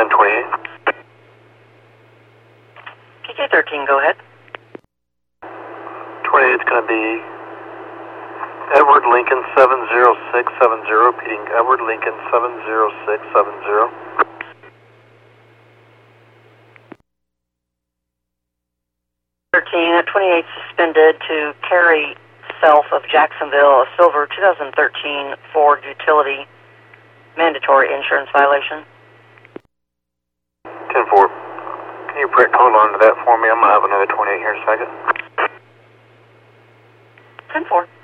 1028. PK13, go ahead. 28 is going to be Edward Lincoln 70670, repeating Edward Lincoln 70670. 28 suspended to carry south of Jacksonville, a silver 2013 Ford utility, mandatory insurance violation. 10-4. Can you hold on to that for me? I'm going to have another 28 here in a second. 10-4.